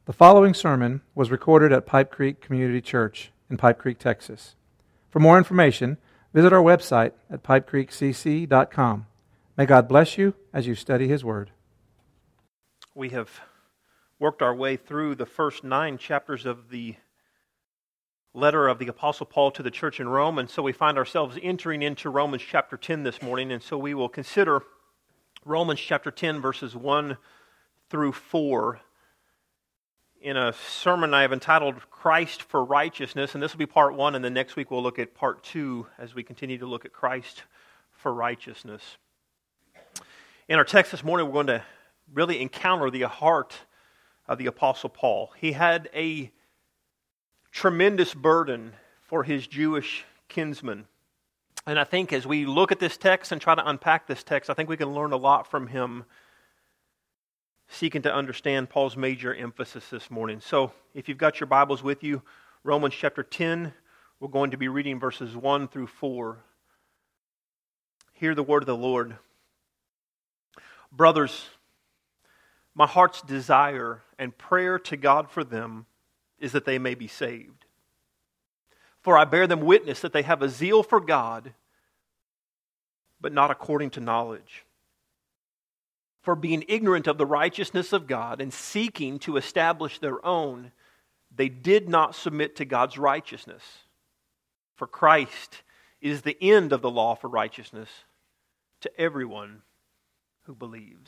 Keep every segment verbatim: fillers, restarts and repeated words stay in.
The following sermon was recorded at Pipe Creek Community Church in Pipe Creek, Texas. For more information, visit our website at pipe creek c c dot com. May God bless you as you study His Word. We have worked our way through the first nine chapters of the letter of the Apostle Paul to the church in Rome, and so we find ourselves entering into Romans chapter ten this morning, and so we will consider Romans chapter ten, verses one through four, in a sermon I have entitled Christ for Righteousness, and this will be part one, and then next week we'll look at part two as we continue to look at Christ for Righteousness. In our text this morning, we're going to really encounter the heart of the Apostle Paul. He had a tremendous burden for his Jewish kinsmen, and I think as we look at this text and try to unpack this text, I think we can learn a lot from him, seeking to understand Paul's major emphasis this morning. So, if you've got your Bibles with you, Romans chapter ten, we're going to be reading verses one through four. Hear the word of the Lord. Brothers, my heart's desire and prayer to God for them is that they may be saved. For I bear them witness that they have a zeal for God, but not according to knowledge. For being ignorant of the righteousness of God and seeking to establish their own, they did not submit to God's righteousness. For Christ is the end of the law for righteousness to everyone who believes.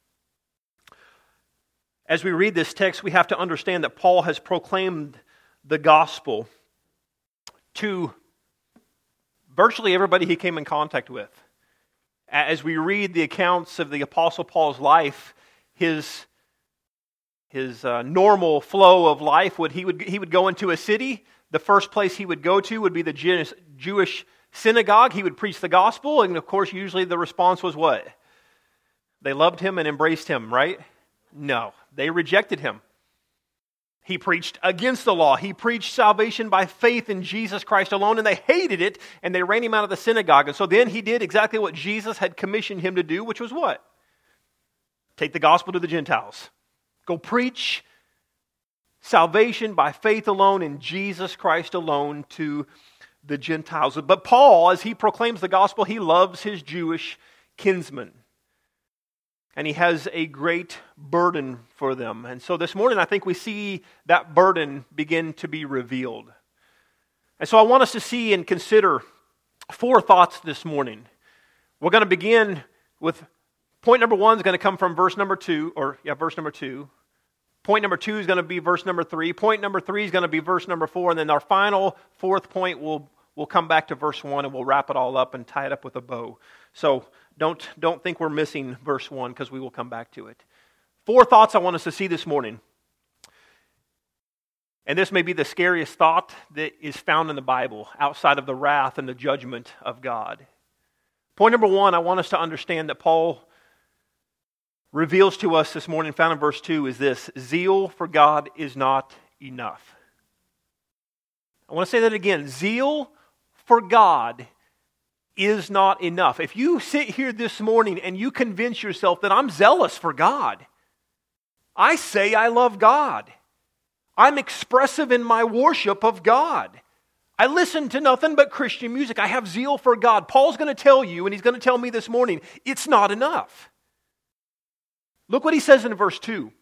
As we read this text, we have to understand that Paul has proclaimed the gospel to virtually everybody he came in contact with. As we read the accounts of the Apostle Paul's life, his, his uh, normal flow of life, would he would he would go into a city. The first place he would go to would be the Jewish, Jewish synagogue. He would preach the gospel, and of course, usually the response was what? They loved him and embraced him, right? No, they rejected him. He preached against the law. He preached salvation by faith in Jesus Christ alone, and they hated it, and they ran him out of the synagogue. And so then he did exactly what Jesus had commissioned him to do, which was what? Take the gospel to the Gentiles. Go preach salvation by faith alone in Jesus Christ alone to the Gentiles. But Paul, as he proclaims the gospel, he loves his Jewish kinsmen. And he has a great burden for them. And so this morning, I think we see that burden begin to be revealed. And so I want us to see and consider four thoughts this morning. We're going to begin with point number one is going to come from verse number two, or yeah, verse number two. Point number two is going to be verse number three. Point number three is going to be verse number four. And then our final fourth point will we'll come back to verse one, and we'll wrap it all up and tie it up with a bow. So Don't, don't think we're missing verse one, because we will come back to it. Four thoughts I want us to see this morning. And this may be the scariest thought that is found in the Bible, outside of the wrath and the judgment of God. Point number one, I want us to understand that Paul reveals to us this morning, found in verse two, is this: zeal for God is not enough. I want to say that again. Zeal for God is not enough. If you sit here this morning and you convince yourself that I'm zealous for God, I say I love God, I'm expressive in my worship of God, I listen to nothing but Christian music, I have zeal for God, Paul's going to tell you, and he's going to tell me this morning, it's not enough. Look what he says in verse two.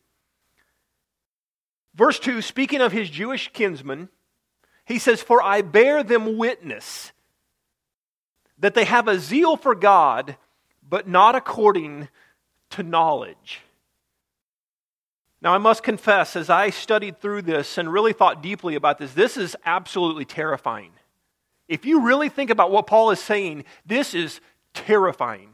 Verse two, speaking of his Jewish kinsmen, he says, "For I bear them witness that they have a zeal for God, but not according to knowledge." Now, I must confess, as I studied through this and really thought deeply about this, this is absolutely terrifying. If you really think about what Paul is saying, this is terrifying.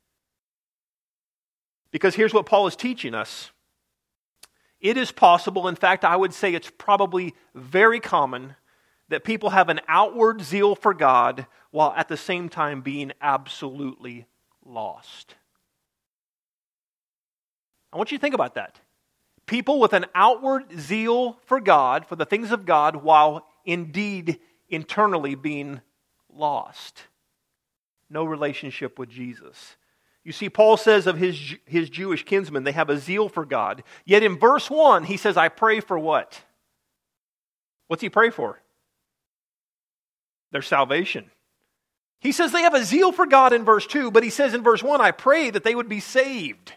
Because here's what Paul is teaching us. It is possible, in fact, I would say it's probably very common, that people have an outward zeal for God while at the same time being absolutely lost. I want you to think about that. People with an outward zeal for God, for the things of God, while indeed internally being lost. No relationship with Jesus. You see, Paul says of his, his Jewish kinsmen, they have a zeal for God. Yet in verse one, he says, I pray for what? What's he pray for? Their salvation. He says they have a zeal for God in verse two, but he says in verse one, I pray that they would be saved.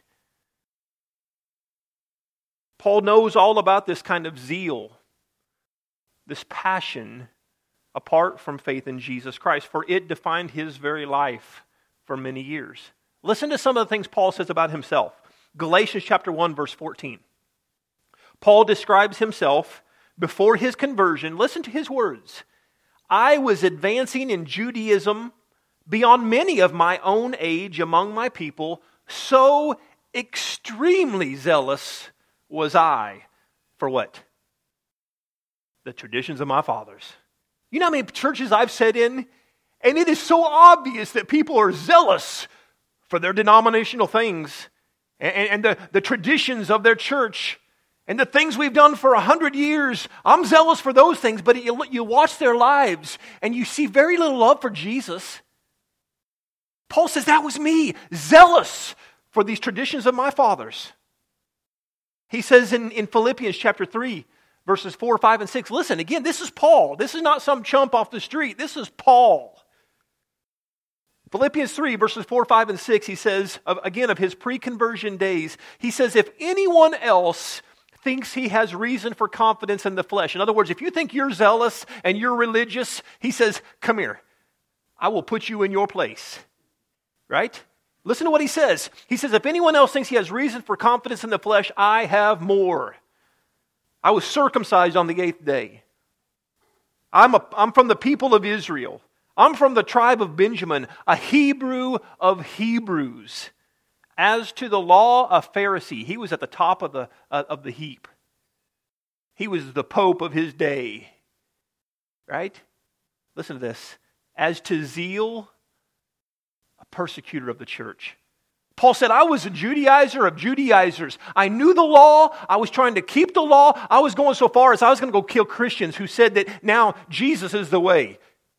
Paul knows all about this kind of zeal, this passion apart from faith in Jesus Christ, for it defined his very life for many years. Listen to some of the things Paul says about himself. Galatians chapter one, verse fourteen. Paul describes himself before his conversion. Listen to his words. I was advancing in Judaism beyond many of my own age among my people, so extremely zealous was I for what? The traditions of my fathers. You know how many churches I've sat in? And it is so obvious that people are zealous for their denominational things and, and the, the traditions of their church and the things we've done for a hundred years. I'm zealous for those things, but you, you watch their lives and you see very little love for Jesus. Paul says, that was me, zealous for these traditions of my fathers. He says in, in Philippians chapter three, verses four, five, and six, listen, again, this is Paul. This is not some chump off the street. This is Paul. Philippians three, verses four, five, and six, he says, of, again, of his pre-conversion days, he says, if anyone else thinks he has reason for confidence in the flesh, in other words, if you think you're zealous and you're religious, he says, come here, I will put you in your place. Right? Listen to what he says. He says, if anyone else thinks he has reason for confidence in the flesh, I have more. I was circumcised on the eighth day. I'm, a, I'm from the people of Israel. I'm from the tribe of Benjamin, a Hebrew of Hebrews. As to the law, a Pharisee. He was at the top of the, uh, of the heap. He was the pope of his day. Right? Listen to this. As to zeal, a persecutor of the church. Paul said, I was a Judaizer of Judaizers. I knew the law. I was trying to keep the law. I was going so far as I was going to go kill Christians who said that now Jesus is the way.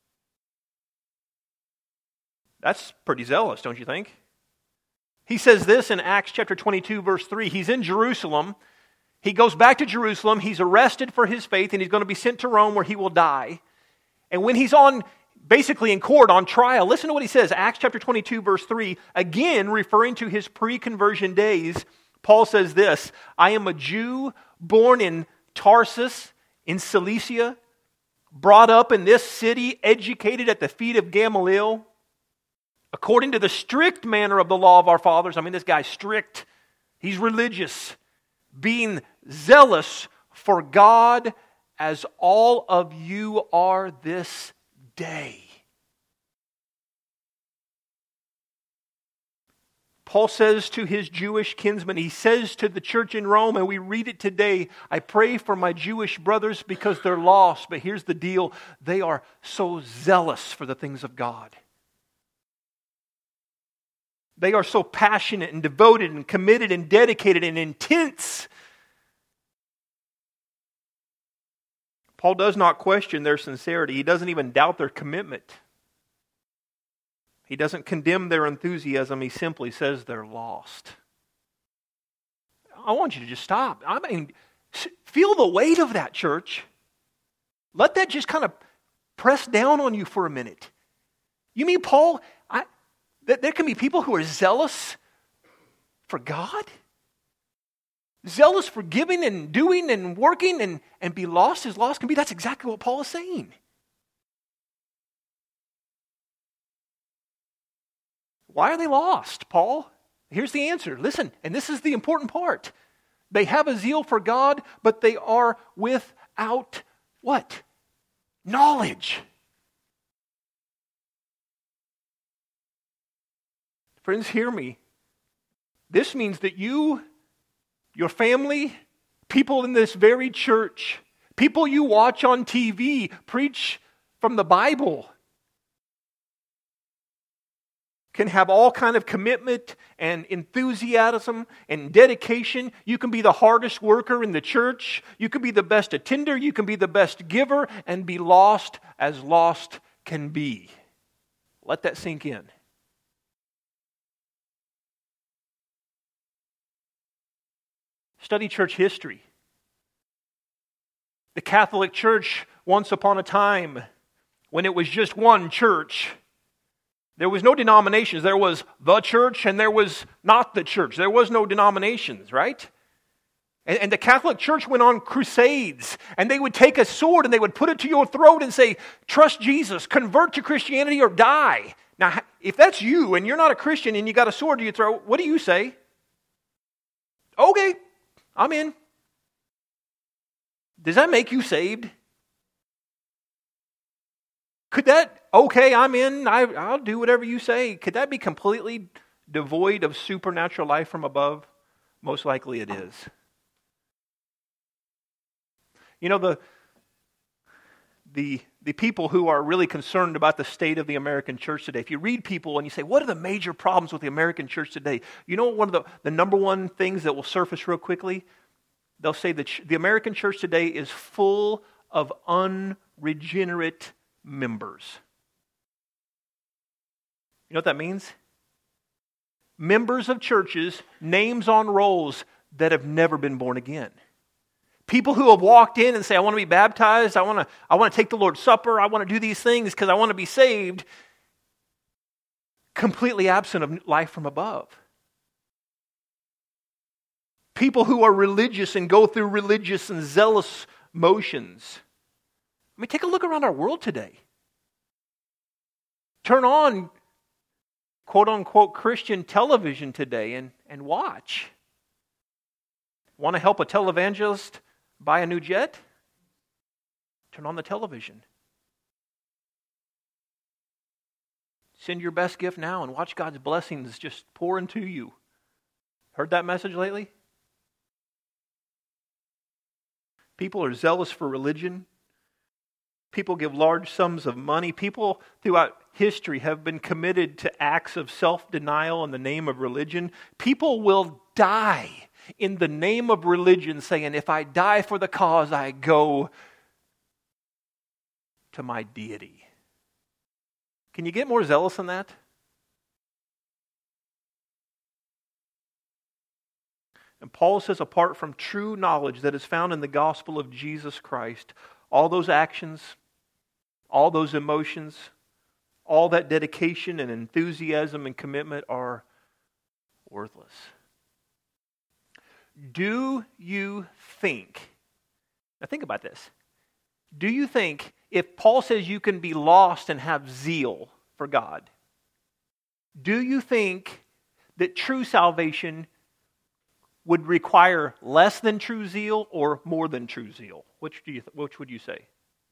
That's pretty zealous, don't you think? He says this in Acts chapter twenty-two, verse three. He's in Jerusalem. He goes back to Jerusalem. He's arrested for his faith, and he's going to be sent to Rome where he will die. And when he's on, basically in court, on trial, listen to what he says. Acts chapter twenty-two, verse three, again referring to his pre-conversion days, Paul says this, I am a Jew born in Tarsus, in Cilicia, brought up in this city, educated at the feet of Gamaliel, according to the strict manner of the law of our fathers. I mean, this guy's strict. He's religious. Being zealous for God as all of you are this day. Paul says to his Jewish kinsmen, he says to the church in Rome, and we read it today, I pray for my Jewish brothers because they're lost. But here's the deal, they are so zealous for the things of God. They are so passionate and devoted and committed and dedicated and intense. Paul does not question their sincerity. He doesn't even doubt their commitment. He doesn't condemn their enthusiasm. He simply says they're lost. I want you to just stop. I mean, feel the weight of that, church. Let that just kind of press down on you for a minute. You mean, Paul, I, that there can be people who are zealous for God? Zealous for giving and doing and working and, and be lost as lost can be? That's exactly what Paul is saying. Why are they lost, Paul? Here's the answer. Listen, and this is the important part. They have a zeal for God, but they are without what? Knowledge. Friends, hear me. This means that you, your family, people in this very church, people you watch on T V preach from the Bible, can have all kind of commitment and enthusiasm and dedication. You can be the hardest worker in the church. You can be the best attender. You can be the best giver and be lost as lost can be. Let that sink in. Study church history. The Catholic Church, once upon a time, when it was just one church, there was no denominations. There was the church and there was not the church. There was no denominations, right? And, and the Catholic Church went on crusades, and they would take a sword and they would put it to your throat and say, trust Jesus, convert to Christianity or die. Now, if that's you and you're not a Christian and you got a sword to your throat, what do you say? Okay, I'm in. Does that make you saved? Could that, okay, I'm in, I, I'll do whatever you say. Could that be completely devoid of supernatural life from above? Most likely it is. You know, the, the, the people who are really concerned about the state of the American church today, if you read people and you say, what are the major problems with the American church today? You know one of the, the number one things that will surface real quickly? They'll say that the American church today is full of unregenerate members. You know what that means? Members of churches, names on rolls that have never been born again. People who have walked in and say, I want to be baptized, I want to, I want to take the Lord's Supper, I want to do these things because I want to be saved, completely absent of life from above. People who are religious and go through religious and zealous motions. I mean, take a look around our world today. Turn on quote-unquote Christian television today and, and watch. Want to help a televangelist buy a new jet? Turn on the television. Send your best gift now and watch God's blessings just pour into you. Heard that message lately? People are zealous for religion. People give large sums of money. People throughout history have been committed to acts of self-denial in the name of religion. People will die in the name of religion, saying, if I die for the cause, I go to my deity. Can you get more zealous than that? And Paul says, apart from true knowledge that is found in the gospel of Jesus Christ, all those actions, all those emotions, all that dedication and enthusiasm and commitment are worthless. Do you think, now think about this, do you think if Paul says you can be lost and have zeal for God, do you think that true salvation would require less than true zeal or more than true zeal? Which do you th- which would you say?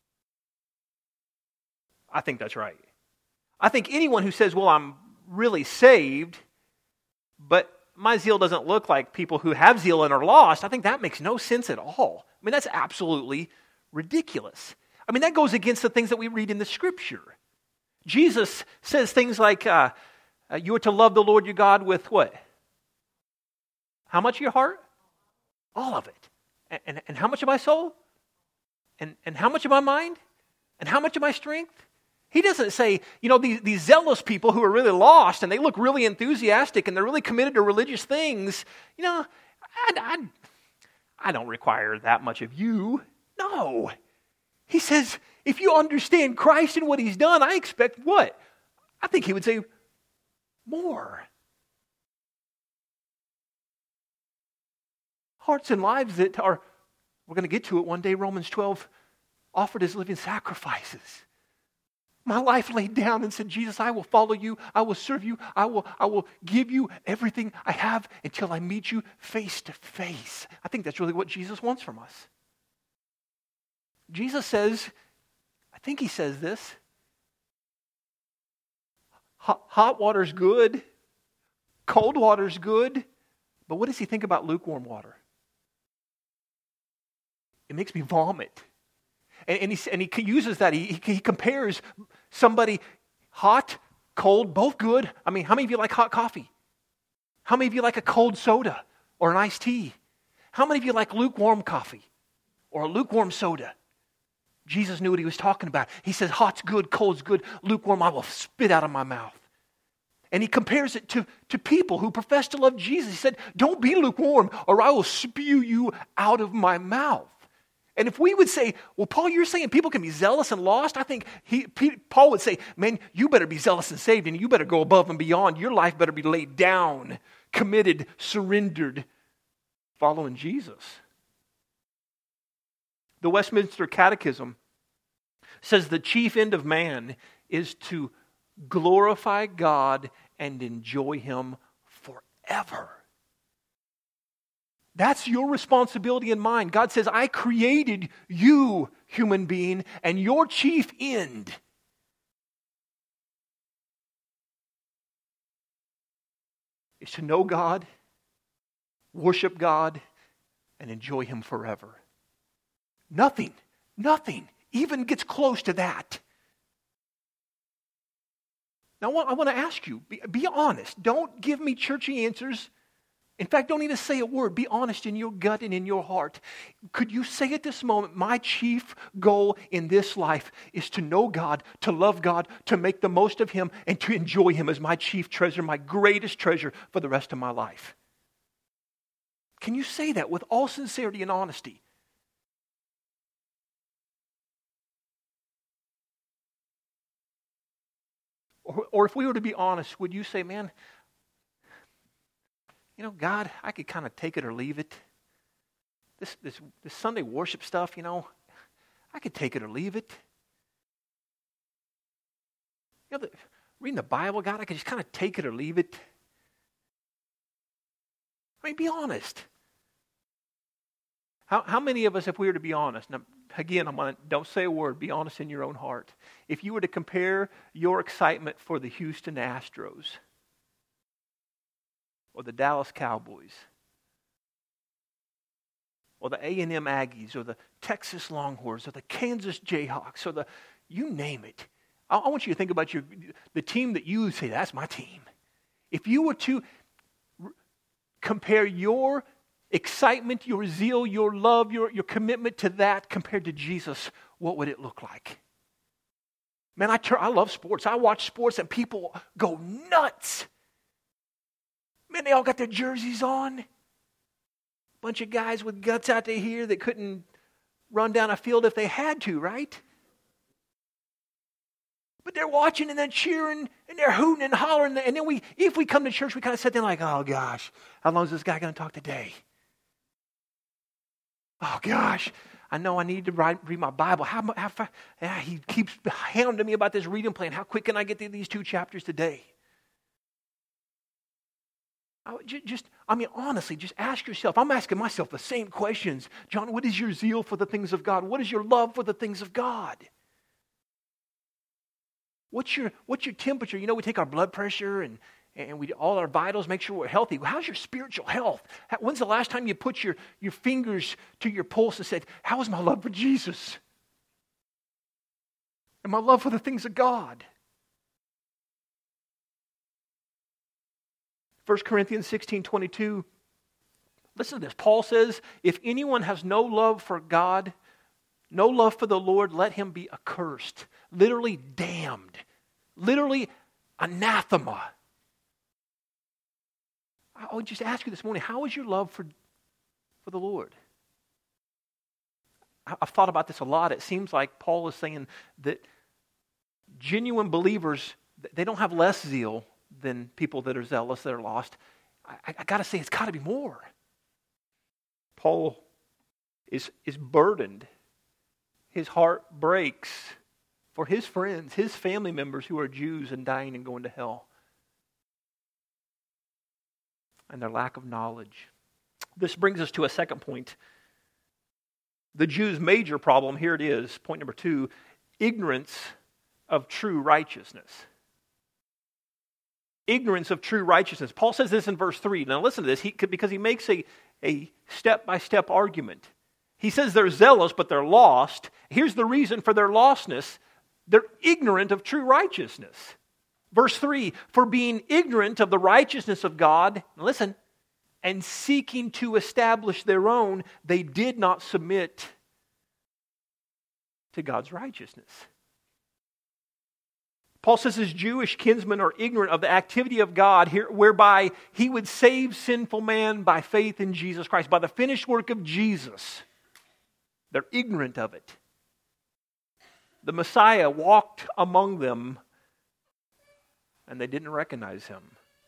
I think that's right. I think anyone who says, well, I'm really saved, but my zeal doesn't look like people who have zeal and are lost, I think that makes no sense at all. I mean, that's absolutely ridiculous. I mean, that goes against the things that we read in the Scripture. Jesus says things like, uh, uh, you are to love the Lord your God with what? How much of your heart? All of it. And, and, and how much of my soul? And, and how much of my mind? And how much of my strength? He doesn't say, you know, these, these zealous people who are really lost and they look really enthusiastic and they're really committed to religious things, you know, I, I, I don't require that much of you. No. He says, if you understand Christ and what He's done, I expect what? I think he would say more. Hearts and lives that are, we're going to get to it one day, Romans twelve, offered as living sacrifices. My life laid down and said, Jesus, I will follow you. I will serve you. I will, I will give you everything I have until I meet you face to face. I think that's really what Jesus wants from us. Jesus says, I think He says this, hot, hot water's good, cold water's good, but what does He think about lukewarm water? It makes me vomit. And, and, he, and he uses that. He, he compares somebody hot, cold, both good. I mean, how many of you like hot coffee? How many of you like a cold soda or an iced tea? How many of you like lukewarm coffee or a lukewarm soda? Jesus knew what He was talking about. He says, hot's good, cold's good, lukewarm I will spit out of my mouth. And he compares it to, to people who profess to love Jesus. He said, don't be lukewarm or I will spew you out of my mouth. And if we would say, well, Paul, you're saying people can be zealous and lost. I think he, Paul would say, man, you better be zealous and saved and you better go above and beyond. Your life better be laid down, committed, surrendered, following Jesus. The Westminster Catechism says the chief end of man is to glorify God and enjoy Him forever. That's your responsibility and mine. God says, I created you, human being, and your chief end is to know God, worship God, and enjoy Him forever. Nothing, nothing even gets close to that. Now, I want to ask you, be, be honest. Don't give me churchy answers. In fact, don't even say a word. Be honest in your gut and in your heart. Could you say at this moment, my chief goal in this life is to know God, to love God, to make the most of Him, and to enjoy Him as my chief treasure, my greatest treasure for the rest of my life? Can you say that with all sincerity and honesty? Or, or if we were to be honest, would you say, man, you know, God, I could kind of take it or leave it. This, this, this Sunday worship stuff, you know, I could take it or leave it. You know, the, reading the Bible, God, I could just kind of take it or leave it. I mean, be honest. How, how many of us, if we were to be honest, now, again, I'm gonna, don't say a word, be honest in your own heart. If you were to compare your excitement for the Houston Astros or the Dallas Cowboys or the A and M Aggies or the Texas Longhorns or the Kansas Jayhawks or the, you name it. I, I want you to think about your the team that you say, that's my team. If you were to r- compare your excitement, your zeal, your love, your, your commitment to that compared to Jesus, what would it look like? Man, I, tur- I love sports. I watch sports and people go nuts. Man, they all got their jerseys on. Bunch of guys with guts out there here that couldn't run down a field if they had to, right? But they're watching and then cheering and they're hooting and hollering. And then we, if we come to church, we kind of sit there like, oh gosh, how long is this guy going to talk today? Oh gosh, I know I need to write, read my Bible. How, how far, yeah, he keeps hounding me about this reading plan. How quick can I get through these two chapters today? I, just, I mean, honestly, just ask yourself. I'm asking myself the same questions. John, what is your zeal for the things of God? What is your love for the things of God? What's your, what's your temperature? You know, we take our blood pressure and And we all our vitals, make sure we're healthy. How's your spiritual health? When's the last time you put your, your fingers to your pulse and said, how is my love for Jesus? And my love for the things of God? First Corinthians sixteen twenty-two. Listen to this. Paul says, if anyone has no love for God, no love for the Lord, let him be accursed. Literally damned. Literally anathema. I would just ask you this morning, how is your love for, for the Lord? I've thought about this a lot. It seems like Paul is saying that genuine believers, they don't have less zeal than people that are zealous, that are lost. I, I got to say, it's got to be more. Paul is, is burdened. His heart breaks for his friends, his family members who are Jews and dying and going to hell. And their lack of knowledge. This brings us to a second point. The Jews' major problem, here it is, point number two, ignorance of true righteousness. Ignorance of true righteousness. Paul says this in verse three. Now listen to this, he, because he makes a, a step-by-step argument. He says they're zealous, but they're lost. Here's the reason for their lostness. They're ignorant of true righteousness. Verse three, for being ignorant of the righteousness of God, listen, and seeking to establish their own, they did not submit to God's righteousness. Paul says his Jewish kinsmen are ignorant of the activity of God, here, whereby He would save sinful man by faith in Jesus Christ, by the finished work of Jesus. They're ignorant of it. The Messiah walked among them, and they didn't recognize Him.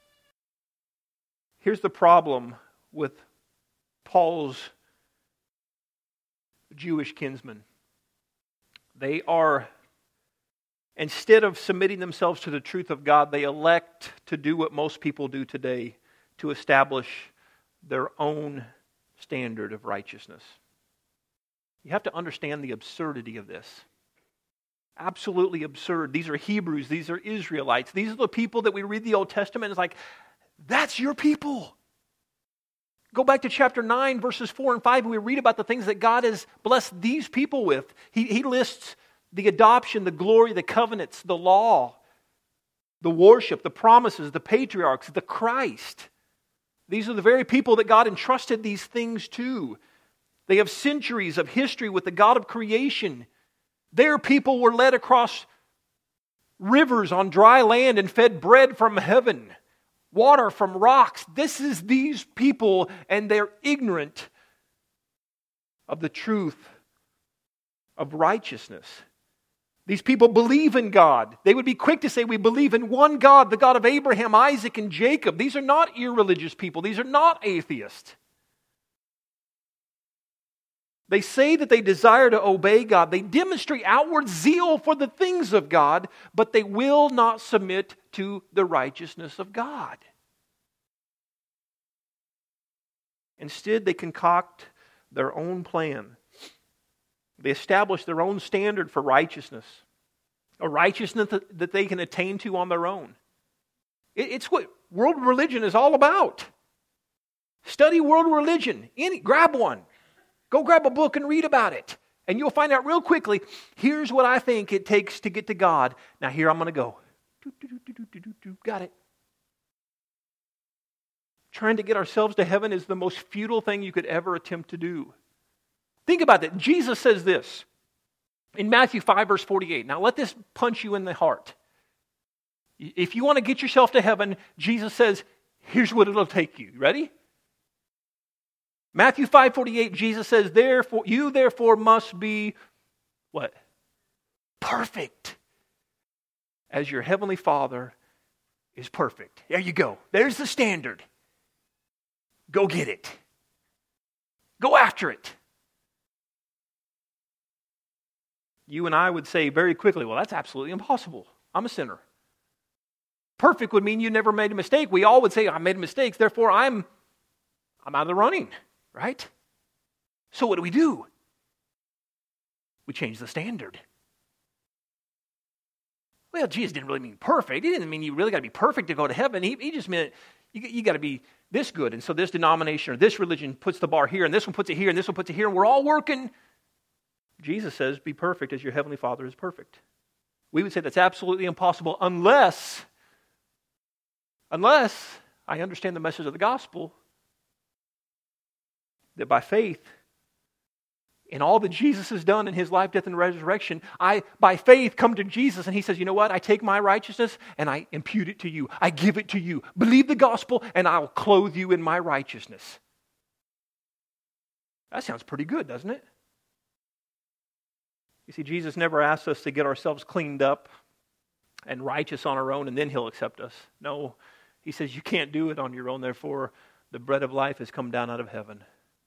Here's the problem with Paul's Jewish kinsmen. They are, instead of submitting themselves to the truth of God, they elect to do what most people do today, to establish their own standard of righteousness. You have to understand the absurdity of this. Absolutely absurd. These are Hebrews. These are Israelites. These are the people that we read the Old Testament and it's like, that's your people. Go back to chapter nine, verses four and five, and we read about the things that God has blessed these people with. He, he lists the adoption, the glory, the covenants, the law, the worship, the promises, the patriarchs, the Christ. These are the very people that God entrusted these things to. They have centuries of history with the God of creation. Their people were led across rivers on dry land and fed bread from heaven, water from rocks. This is these people, and they're ignorant of the truth of righteousness. These people believe in God. They would be quick to say, we believe in one God, the God of Abraham, Isaac, and Jacob. These are not irreligious people. These are not atheists. They say that they desire to obey God. They demonstrate outward zeal for the things of God, but they will not submit to the righteousness of God. Instead, they concoct their own plan. They establish their own standard for righteousness, a righteousness that they can attain to on their own. It's what world religion is all about. Study world religion. Any, grab one. Go grab a book and read about it. And you'll find out real quickly, here's what I think it takes to get to God. Now here I'm going to go. Got it. Trying to get ourselves to heaven is the most futile thing you could ever attempt to do. Think about that. Jesus says this in Matthew five, verse forty-eight. Now let this punch you in the heart. If you want to get yourself to heaven, Jesus says, here's what it'll take you. Ready? Matthew five forty-eight, Jesus says, "Therefore, you therefore must be," what? "Perfect, as your heavenly Father is perfect." There you go. There's the standard. Go get it. Go after it. You and I would say very quickly, well, that's absolutely impossible. I'm a sinner. Perfect would mean you never made a mistake. We all would say, I made mistakes, therefore I'm, I'm out of the running. Right? So what do we do? We change the standard. Well, Jesus didn't really mean perfect. He didn't mean you really got to be perfect to go to heaven. He, he just meant you, you got to be this good. And so this denomination or this religion puts the bar here, and this one puts it here, and this one puts it here, and we're all working. Jesus says, be perfect as your heavenly Father is perfect. We would say that's absolutely impossible unless, unless I understand the message of the gospel. That by faith, in all that Jesus has done in His life, death, and resurrection, I, by faith, come to Jesus and He says, you know what? I take my righteousness and I impute it to you. I give it to you. Believe the gospel and I'll clothe you in my righteousness. That sounds pretty good, doesn't it? You see, Jesus never asks us to get ourselves cleaned up and righteous on our own and then He'll accept us. No, He says you can't do it on your own, therefore the bread of life has come down out of heaven.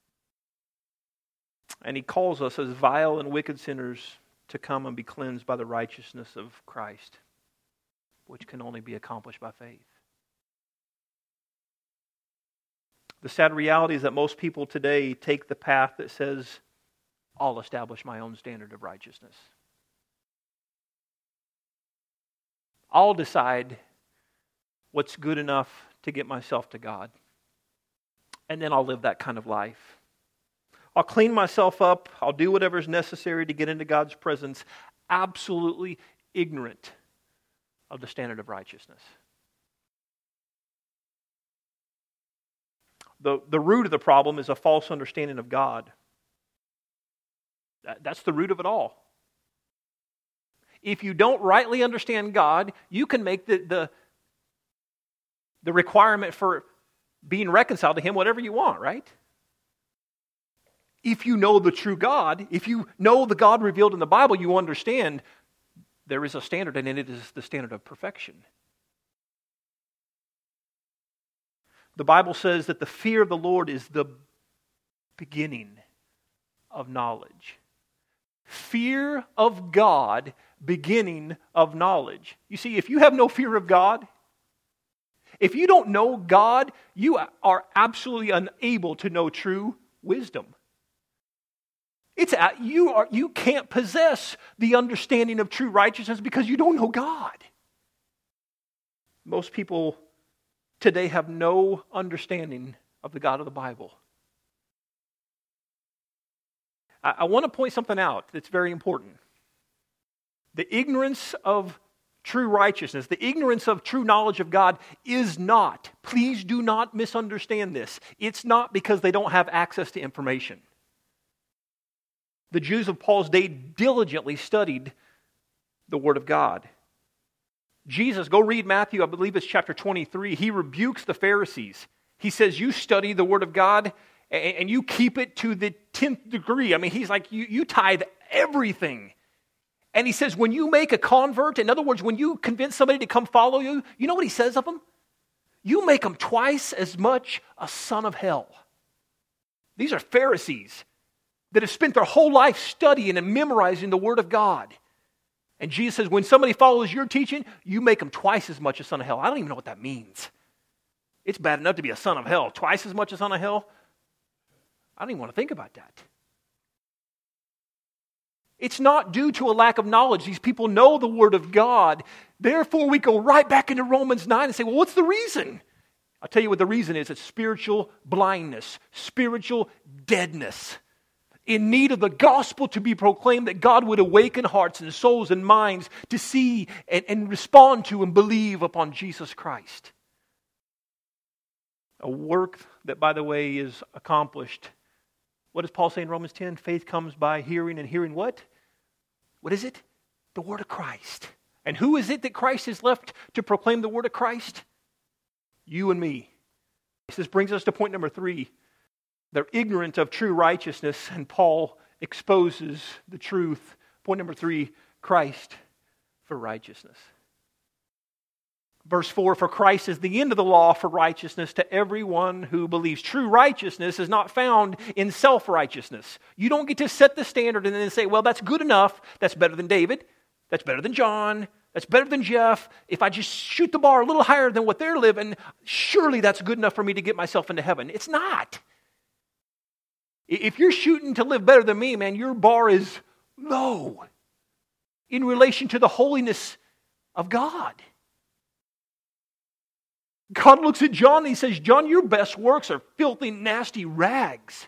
And He calls us as vile and wicked sinners to come and be cleansed by the righteousness of Christ, which can only be accomplished by faith. The sad reality is that most people today take the path that says, I'll establish my own standard of righteousness. I'll decide what's good enough to get myself to God. And then I'll live that kind of life. I'll clean myself up. I'll do whatever is necessary to get into God's presence, absolutely ignorant of the standard of righteousness. The, the root of the problem is a false understanding of God. That, that's the root of it all. If you don't rightly understand God, you can make the, the, the requirement for being reconciled to Him whatever you want, right? If you know the true God, if you know the God revealed in the Bible, you understand there is a standard, and it is the standard of perfection. The Bible says that the fear of the Lord is the beginning of knowledge. Fear of God, beginning of knowledge. You see, if you have no fear of God, if you don't know God, you are absolutely unable to know true wisdom. It's you are you can't possess the understanding of true righteousness because you don't know God. Most people today have no understanding of the God of the Bible. I, I want to point something out that's very important. The ignorance of true righteousness, the ignorance of true knowledge of God is not, please do not misunderstand this, it's not because they don't have access to information. The Jews of Paul's day diligently studied the Word of God. Jesus, go read Matthew, I believe it's chapter twenty-three. He rebukes the Pharisees. He says, you study the Word of God and you keep it to the tenth degree. I mean, he's like, you, you tithe everything. And he says, when you make a convert, in other words, when you convince somebody to come follow you, you know what he says of them? You make them twice as much a son of hell. These are Pharisees that have spent their whole life studying and memorizing the Word of God. And Jesus says, when somebody follows your teaching, you make them twice as much a son of hell. I don't even know what that means. It's bad enough to be a son of hell. Twice as much a son of hell? I don't even want to think about that. It's not due to a lack of knowledge. These people know the Word of God. Therefore, we go right back into Romans nine and say, well, what's the reason? I'll tell you what the reason is. It's spiritual blindness, spiritual deadness. In need of the gospel to be proclaimed, that God would awaken hearts and souls and minds to see and, and respond to and believe upon Jesus Christ. A work that, by the way, is accomplished. What does Paul say in Romans ten? Faith comes by hearing, and hearing what? What is it? The Word of Christ. And who is it that Christ has left to proclaim the Word of Christ? You and me. This brings us to point number three. They're ignorant of true righteousness, and Paul exposes the truth. Point number three, Christ for righteousness. Verse four, for Christ is the end of the law for righteousness to everyone who believes. True righteousness is not found in self-righteousness. You don't get to set the standard and then say, well, that's good enough. That's better than David. That's better than John. That's better than Jeff. If I just shoot the bar a little higher than what they're living, surely that's good enough for me to get myself into heaven. It's not. If you're shooting to live better than me, man, your bar is low in relation to the holiness of God. God looks at John and he says, John, your best works are filthy, nasty rags.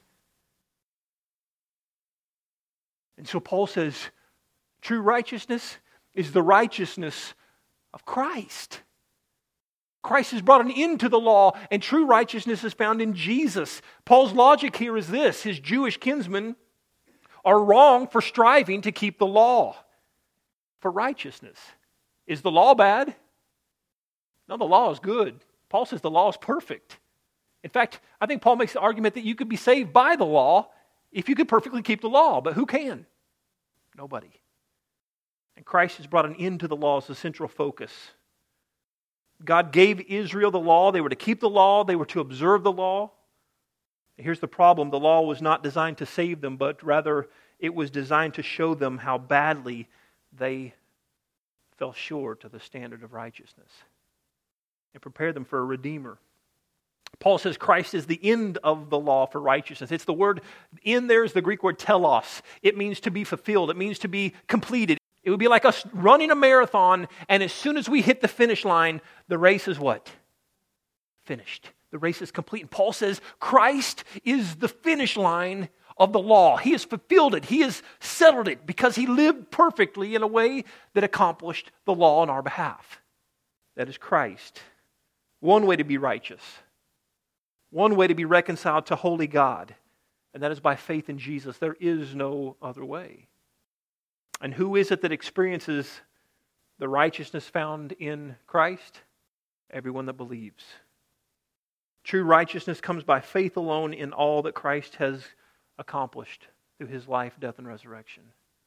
And so Paul says, true righteousness is the righteousness of Christ. Christ has brought an end to the law, and true righteousness is found in Jesus. Paul's logic here is this: his Jewish kinsmen are wrong for striving to keep the law for righteousness. Is the law bad? No, the law is good. Paul says the law is perfect. In fact, I think Paul makes the argument that you could be saved by the law if you could perfectly keep the law, but who can? Nobody. And Christ has brought an end to the law as the central focus. God gave Israel the law. They were to keep the law. They were to observe the law. Here's the problem. The law was not designed to save them, but rather it was designed to show them how badly they fell short of the standard of righteousness and prepare them for a Redeemer. Paul says Christ is the end of the law for righteousness. It's the word, in there is the Greek word telos. It means to be fulfilled. It means to be completed. It would be like us running a marathon, and as soon as we hit the finish line, the race is what? Finished. The race is complete. And Paul says Christ is the finish line of the law. He has fulfilled it. He has settled it because He lived perfectly in a way that accomplished the law on our behalf. That is Christ. One way to be righteous. One way to be reconciled to holy God. And that is by faith in Jesus. There is no other way. And who is it that experiences the righteousness found in Christ? Everyone that believes. True righteousness comes by faith alone in all that Christ has accomplished through his life, death, and resurrection.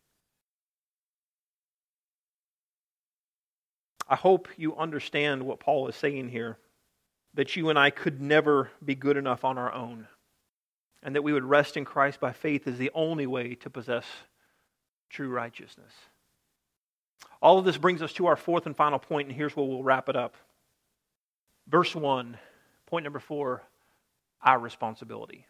I hope you understand what Paul is saying here, that you and I could never be good enough on our own, and that we would rest in Christ by faith is the only way to possess true righteousness. All of this brings us to our fourth and final point, and here's where we'll wrap it up. Verse one, point number four, our responsibility.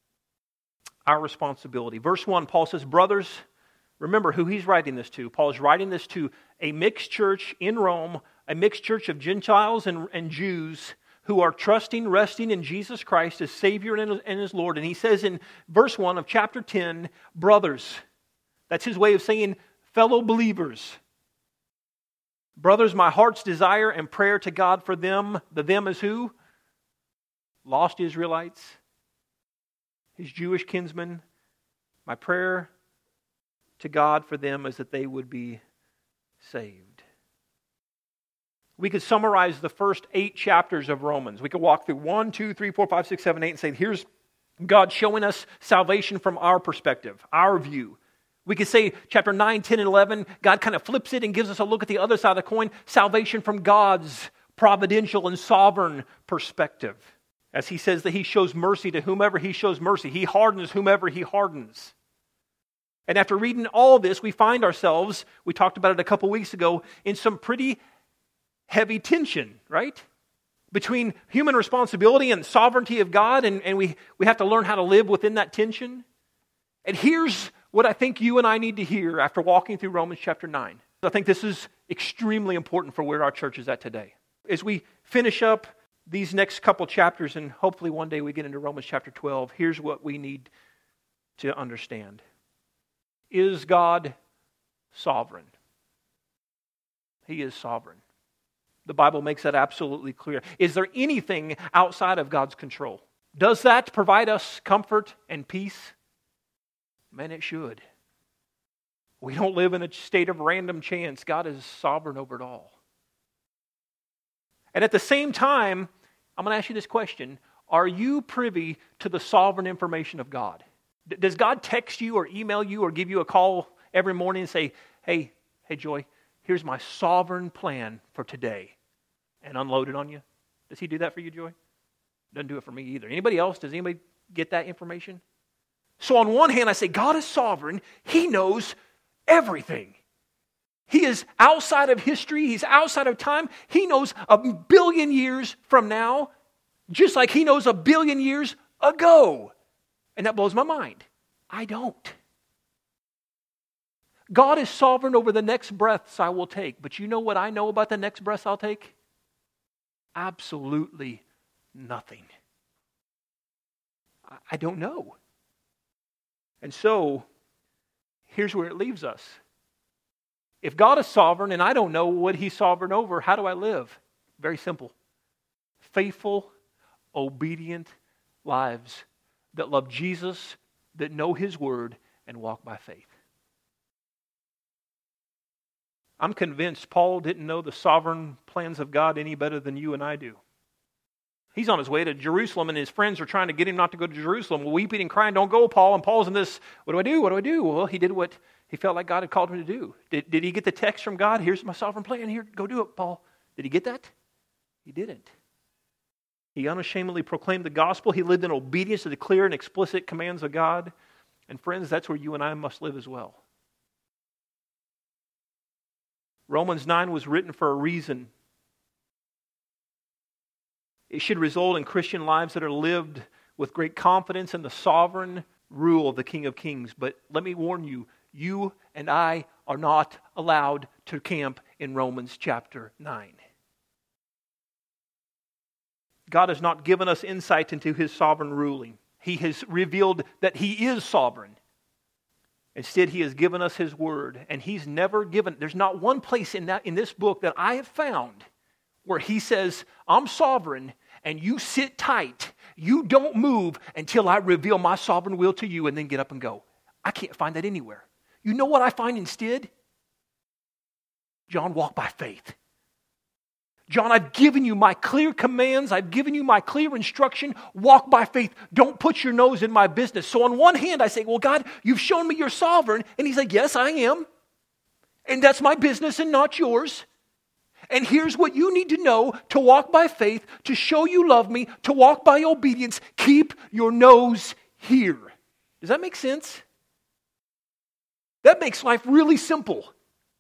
Our responsibility. Verse one, Paul says, brothers, remember who he's writing this to. Paul is writing this to a mixed church in Rome, a mixed church of Gentiles and, and Jews who are trusting, resting in Jesus Christ as Savior and, and as Lord. And he says in verse one of chapter ten, brothers. That's his way of saying fellow believers. Brothers, my heart's desire and prayer to God for them, the them is who? Lost Israelites, his Jewish kinsmen. My prayer to God for them is that they would be saved. We could summarize the first eight chapters of Romans. We could walk through one, two, three, four, five, six, seven, eight and say, here's God showing us salvation from our perspective, our view. We could say chapter nine, ten, and eleven, God kind of flips it and gives us a look at the other side of the coin, salvation from God's providential and sovereign perspective. As he says that he shows mercy to whomever he shows mercy. He hardens whomever he hardens. And after reading all this, we find ourselves, we talked about it a couple weeks ago, in some pretty heavy tension, right? Between human responsibility and sovereignty of God, and, and we, we have to learn how to live within that tension. And here's what I think you and I need to hear after walking through Romans chapter nine. I think this is extremely important for where our church is at today. As we finish up these next couple chapters, and hopefully one day we get into Romans chapter twelve, here's what we need to understand. Is God sovereign? He is sovereign. The Bible makes that absolutely clear. Is there anything outside of God's control? Does that provide us comfort and peace? Man, it should. We don't live in a state of random chance. God is sovereign over it all. And at the same time, I'm going to ask you this question. Are you privy to the sovereign information of God? D- does God text you or email you or give you a call every morning and say, hey, hey, Joy, here's my sovereign plan for today, and unload it on you? Does he do that for you, Joy? Doesn't do it for me either. Anybody else? Does anybody get that information? So on one hand, I say, God is sovereign. He knows everything. He is outside of history. He's outside of time. He knows a billion years from now, just like he knows a billion years ago. And that blows my mind. I don't. God is sovereign over the next breaths I will take. But you know what I know about the next breaths I'll take? Absolutely nothing. I don't know. And so, here's where it leaves us. If God is sovereign and I don't know what He's sovereign over, how do I live? Very simple. Faithful, obedient lives that love Jesus, that know His Word, and walk by faith. I'm convinced Paul didn't know the sovereign plans of God any better than you and I do. He's on his way to Jerusalem, and his friends are trying to get him not to go to Jerusalem, weeping and crying, don't go, Paul. And Paul's in this, what do I do? What do I do? Well, he did what he felt like God had called him to do. Did, did he get the text from God? Here's my sovereign plan. Here, go do it, Paul. Did he get that? He didn't. He unashamedly proclaimed the gospel. He lived in obedience to the clear and explicit commands of God. And friends, that's where you and I must live as well. Romans nine was written for a reason. It should result in Christian lives that are lived with great confidence in the sovereign rule of the King of Kings. But let me warn you, you and I are not allowed to camp in Romans chapter nine. God has not given us insight into His sovereign ruling. He has revealed that He is sovereign. Instead, He has given us His Word. And He's never given, there's not one place in that in this book that I have found where He says, I'm sovereign and you sit tight. You don't move until I reveal my sovereign will to you and then get up and go. I can't find that anywhere. You know what I find instead? John, walk by faith. John, I've given you my clear commands. I've given you my clear instruction. Walk by faith. Don't put your nose in my business. So on one hand, I say, well, God, you've shown me you're sovereign. And he's like, yes, I am. And that's my business and not yours. And here's what you need to know to walk by faith, to show you love me, to walk by obedience. Keep your nose here. Does that make sense? That makes life really simple.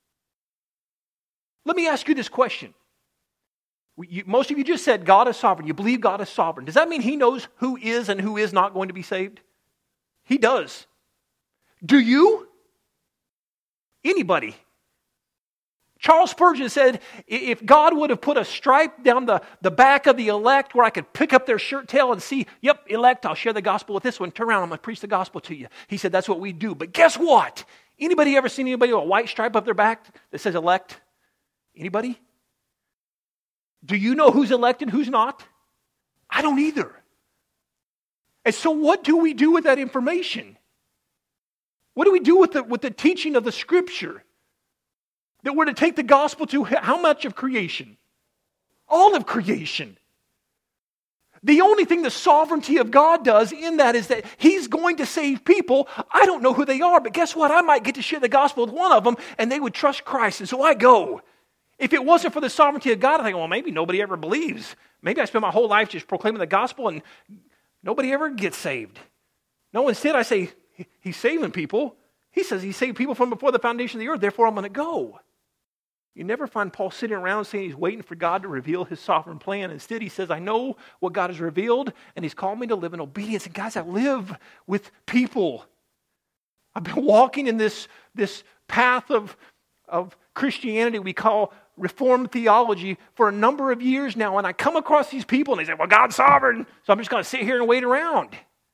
Let me ask you this question. You, most of you just said God is sovereign. You believe God is sovereign. Does that mean he knows who is and who is not going to be saved? He does. Do you? Anybody? Charles Spurgeon said, if God would have put a stripe down the, the back of the elect where I could pick up their shirt tail and see, yep, elect, I'll share the gospel with this one. Turn around, I'm going to preach the gospel to you. He said, that's what we do. But guess what? Anybody ever seen anybody with a white stripe up their back that says elect? Anybody? Do you know who's elect and who's not? I don't either. And so what do we do with that information? What do we do with the, with the teaching of the Scripture? That we're to take the gospel to how much of creation? All of creation. The only thing the sovereignty of God does in that is that he's going to save people. I don't know who they are, but guess what? I might get to share the gospel with one of them and they would trust Christ. And so I go. If it wasn't for the sovereignty of God, I think, well, maybe nobody ever believes. Maybe I spend my whole life just proclaiming the gospel and nobody ever gets saved. No, instead I say, he's saving people. He says he saved people from before the foundation of the earth, therefore I'm going to go. You never find Paul sitting around saying he's waiting for God to reveal his sovereign plan. Instead, he says, I know what God has revealed, and he's called me to live in obedience. And guys, I live with people. I've been walking in this, this path of, of Christianity we call Reformed theology for a number of years now, and I come across these people, and they say, well, God's sovereign, so I'm just going to sit here and wait around.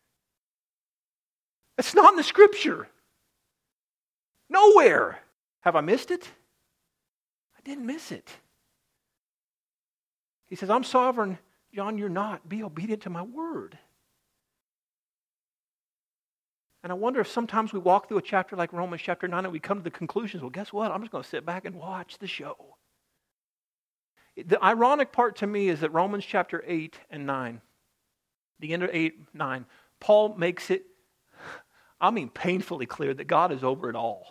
It's not in the Scripture. Nowhere. Have I missed it? Didn't miss it. He says, I'm sovereign. John, you're not. Be obedient to my word. And I wonder if sometimes we walk through a chapter like Romans chapter nine and we come to the conclusions, well, guess what? I'm just going to sit back and watch the show. The ironic part to me is that Romans chapter eight and nine, the end of eight, nine, Paul makes it, I mean, painfully clear that God is over it all.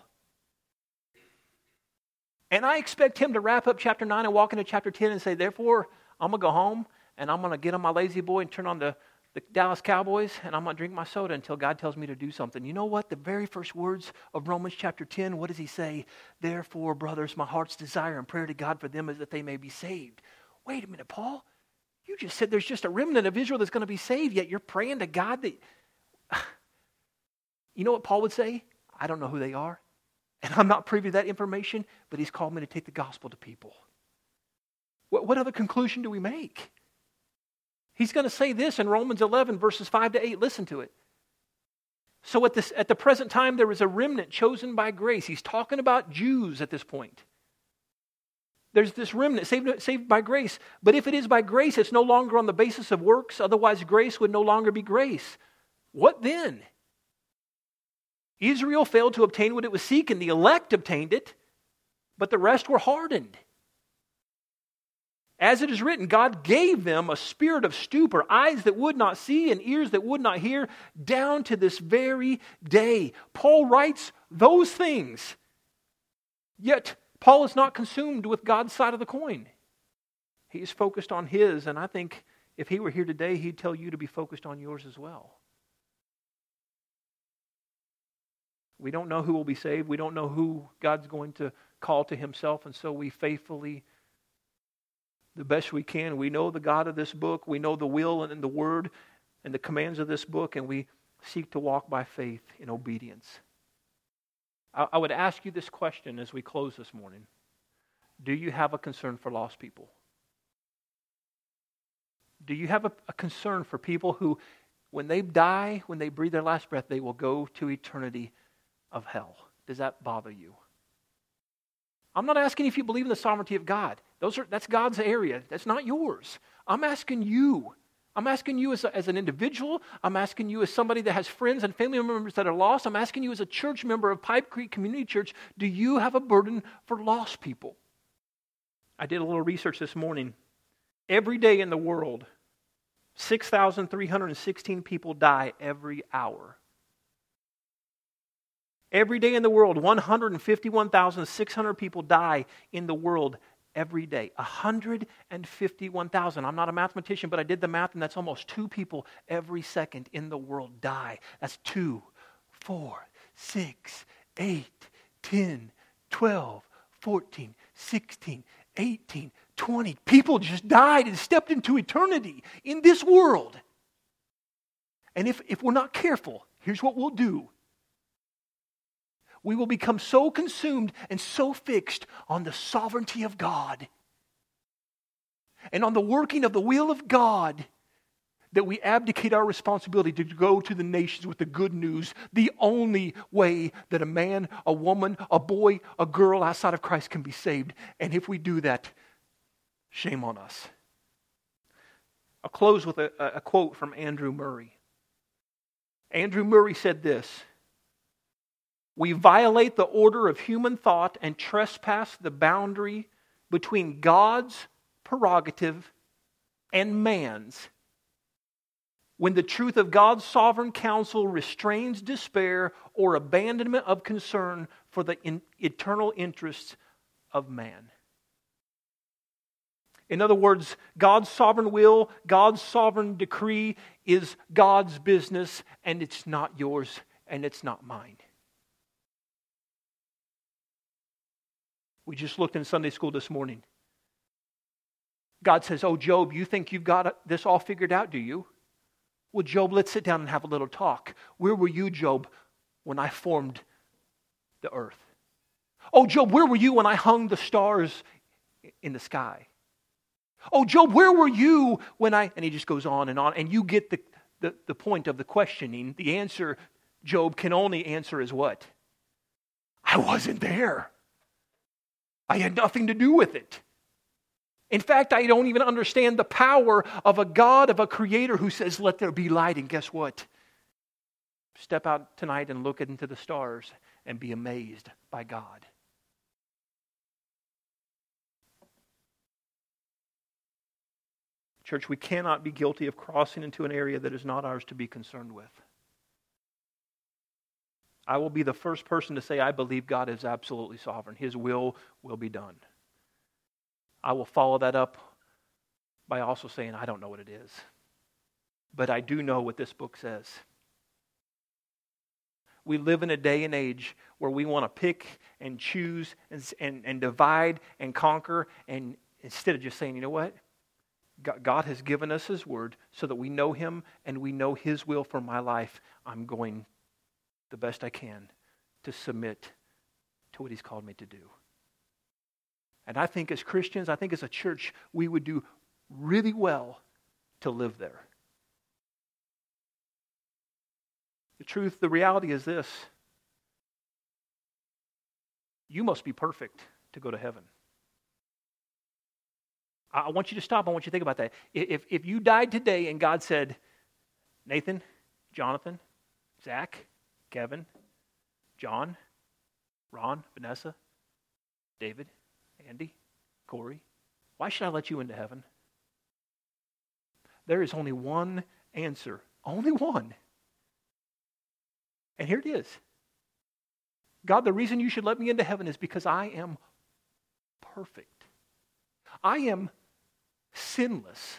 And I expect him to wrap up chapter nine and walk into chapter ten and say, therefore, I'm going to go home and I'm going to get on my lazy boy and turn on the, the Dallas Cowboys and I'm going to drink my soda until God tells me to do something. You know what? The very first words of Romans chapter ten, what does he say? Therefore, brothers, my heart's desire and prayer to God for them is that they may be saved. Wait a minute, Paul. You just said there's just a remnant of Israel that's going to be saved, yet you're praying to God that... You know what Paul would say? I don't know who they are. And I'm not privy to that information, but he's called me to take the gospel to people. What, what other conclusion do we make? He's going to say this in Romans eleven, verses five to eight. Listen to it. So at, this, at the present time, there is a remnant chosen by grace. He's talking about Jews at this point. There's this remnant saved, saved by grace. But if it is by grace, it's no longer on the basis of works. Otherwise, grace would no longer be grace. What then? Israel failed to obtain what it was seeking. The elect obtained it, but the rest were hardened. As it is written, God gave them a spirit of stupor, eyes that would not see and ears that would not hear, down to this very day. Paul writes those things, yet Paul is not consumed with God's side of the coin. He is focused on his, and I think if he were here today, he'd tell you to be focused on yours as well. We don't know who will be saved. We don't know who God's going to call to himself. And so we faithfully, the best we can, we know the God of this book. We know the will and the word and the commands of this book. And we seek to walk by faith in obedience. I, I would ask you this question as we close this morning. Do you have a concern for lost people? Do you have a, a concern for people who, when they die, when they breathe their last breath, they will go to eternity of hell? Does that bother you? I'm not asking if you believe in the sovereignty of God. Those are that's God's area. That's not yours. I'm asking you, I'm asking you as, a, as an individual. I'm asking you as somebody that has friends and family members that are lost. I'm asking you as a church member of Pipe Creek Community Church, do you have a burden for lost people? I did a little research this morning. Every day in the world, six thousand three hundred sixteen people die every hour. Every day in the world, one hundred fifty-one thousand six hundred people die in the world every day. one hundred fifty-one thousand. I'm not a mathematician, but I did the math, and that's almost two people every second in the world die. That's two, four, six, eight, ten, twelve, fourteen, sixteen, eighteen, twenty. People just died and stepped into eternity in this world. And if, if we're not careful, here's what we'll do. We will become so consumed and so fixed on the sovereignty of God and on the working of the will of God that we abdicate our responsibility to go to the nations with the good news, the only way that a man, a woman, a boy, a girl outside of Christ can be saved. And if we do that, shame on us. I'll close with a, a quote from Andrew Murray. Andrew Murray said this: "We violate the order of human thought and trespass the boundary between God's prerogative and man's when the truth of God's sovereign counsel restrains despair or abandonment of concern for the in, eternal interests of man." In other words, God's sovereign will, God's sovereign decree is God's business, and it's not yours and it's not mine. We just looked in Sunday school this morning. God says, "Oh, Job, you think you've got this all figured out, do you? Well, Job, let's sit down and have a little talk. Where were you, Job, when I formed the earth? Oh, Job, where were you when I hung the stars in the sky? Oh, Job, where were you when I..." And he just goes on and on. And you get the, the, the point of the questioning. The answer Job can only answer is what? I wasn't there. I had nothing to do with it. In fact, I don't even understand the power of a God, of a creator who says, "Let there be light." And guess what? Step out tonight and look into the stars and be amazed by God. Church, we cannot be guilty of crossing into an area that is not ours to be concerned with. I will be the first person to say I believe God is absolutely sovereign. His will will be done. I will follow that up by also saying I don't know what it is. But I do know what this book says. We live in a day and age where we want to pick and choose and, and, and divide and conquer, and instead of just saying, you know what? God has given us His word so that we know Him and we know His will for my life. I'm going the best I can to submit to what He's called me to do. And I think as Christians, I think as a church, we would do really well to live there. The truth, the reality is this: you must be perfect to go to heaven. I want you to stop. I want you to think about that. If, if you died today and God said, "Nathan, Jonathan, Zach, Kevin, John, Ron, Vanessa, David, Andy, Corey, why should I let you into heaven?" There is only one answer. Only one. And here it is. God, the reason you should let me into heaven is because I am perfect. I am sinless.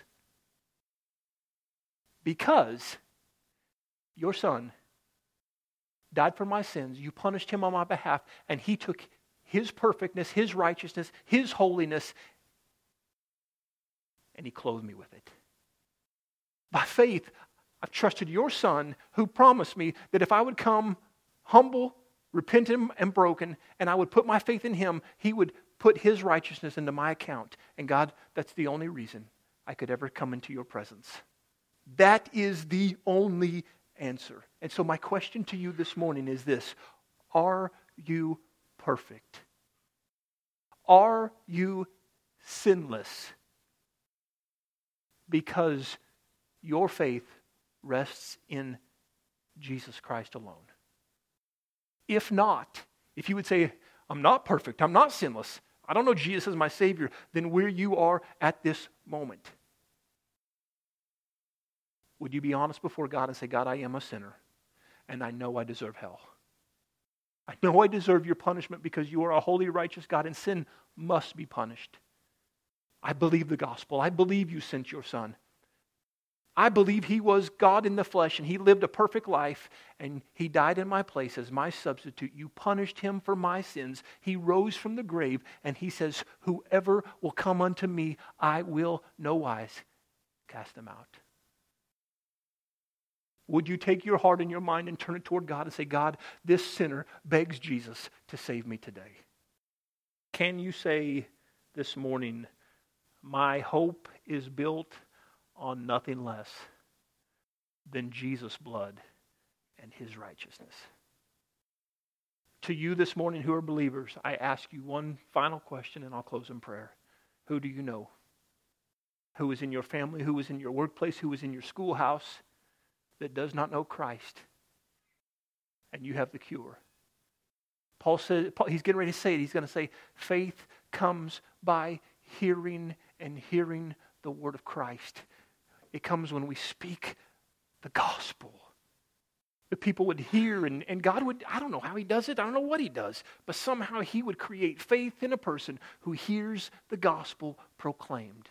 Because your Son died for my sins. You punished Him on my behalf, and He took His perfectness, His righteousness, His holiness, and He clothed me with it. By faith, I've trusted your Son, who promised me that if I would come humble, repentant, and broken, and I would put my faith in Him, He would put His righteousness into my account. And God, that's the only reason I could ever come into your presence. That is the only answer. And so my question to you this morning is this: are you perfect? Are you sinless? Because your faith rests in Jesus Christ alone. If not, if you would say, I'm not perfect, I'm not sinless, I don't know Jesus as my Savior, then where you are at this moment, would you be honest before God and say, God, I am a sinner, and I know I deserve hell. I know I deserve your punishment because you are a holy, righteous God, and sin must be punished. I believe the gospel. I believe you sent your Son. I believe he was God in the flesh, and he lived a perfect life, and he died in my place as my substitute. You punished him for my sins. He rose from the grave, and he says, whoever will come unto me, I will no wise cast them out. Would you take your heart and your mind and turn it toward God and say, God, this sinner begs Jesus to save me today? Can you say this morning, my hope is built on nothing less than Jesus' blood and his righteousness? To you this morning who are believers, I ask you one final question and I'll close in prayer. Who do you know? Who is in your family? Who is in your workplace? Who is in your schoolhouse that does not know Christ? And you have the cure. Paul says, Paul, he's getting ready to say it. He's going to say, faith comes by hearing, and hearing the word of Christ. It comes when we speak the gospel. The people would hear, and, and God would, I don't know how he does it, I don't know what he does, but somehow he would create faith in a person who hears the gospel proclaimed.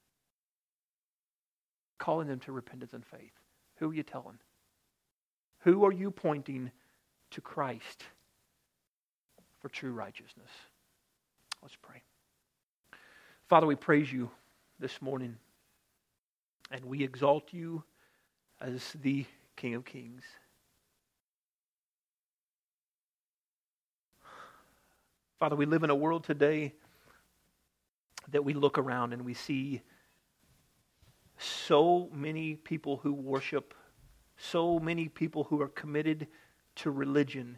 Calling them to repentance and faith. Who are you telling? Who are you pointing to Christ for true righteousness? Let's pray. Father, we praise you this morning, and we exalt you as the King of Kings. Father, we live in a world today that we look around and we see so many people who worship, so many people who are committed to religion,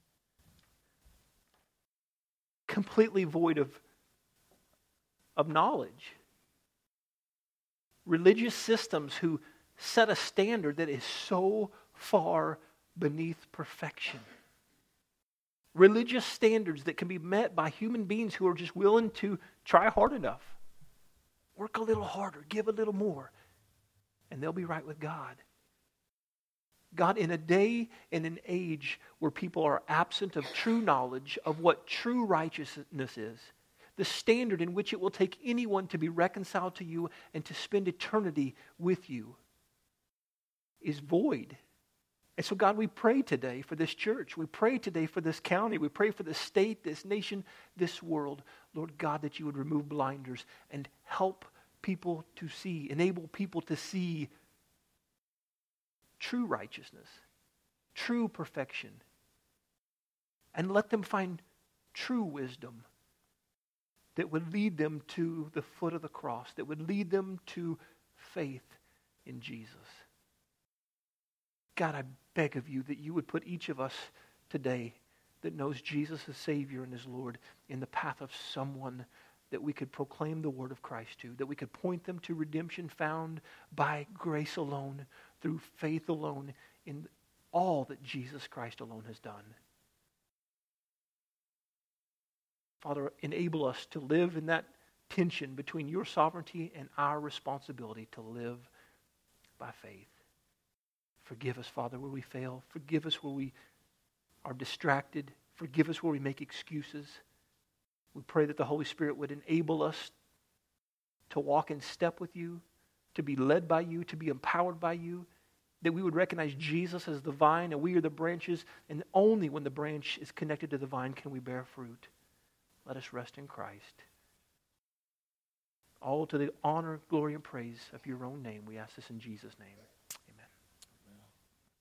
completely void of, of knowledge. Religious systems who set a standard that is so far beneath perfection. Religious standards that can be met by human beings who are just willing to try hard enough. Work a little harder, give a little more, and they'll be right with God. God, in a day and an age where people are absent of true knowledge of what true righteousness is, the standard in which it will take anyone to be reconciled to you and to spend eternity with you is void. And so, God, we pray today for this church. We pray today for this county. We pray for this state, this nation, this world. Lord God, that you would remove blinders and help people to see, enable people to see true righteousness, true perfection, and let them find true wisdom that would lead them to the foot of the cross, that would lead them to faith in Jesus. God, I beg of you that you would put each of us today that knows Jesus as Savior and as Lord in the path of someone that we could proclaim the word of Christ to, that we could point them to redemption found by grace alone, through faith alone, in all that Jesus Christ alone has done. Father, enable us to live in that tension between your sovereignty and our responsibility to live by faith. Forgive us, Father, where we fail. Forgive us where we are distracted. Forgive us where we make excuses. We pray that the Holy Spirit would enable us to walk in step with you, to be led by you, to be empowered by you, that we would recognize Jesus as the vine and we are the branches, and only when the branch is connected to the vine can we bear fruit. Let us rest in Christ. All to the honor, glory, and praise of your own name. We ask this in Jesus' name.